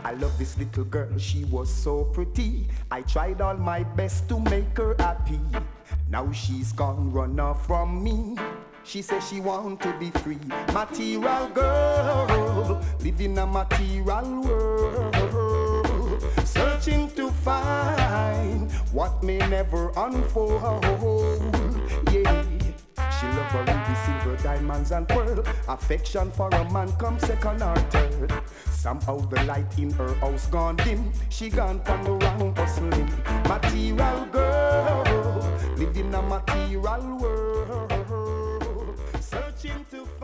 I love this little girl, she was so pretty. I tried all my best to make her happy. Now she's gone, run off from me. She says she want to be free. Material girl, living a material world, searching to find what may never unfold. Yeah, she love her ruby, silver, diamonds and pearl. Affection for a man come second or third. Somehow the light in her house gone dim. She gone from the wrong hustling. Material girl, living a material world, searching to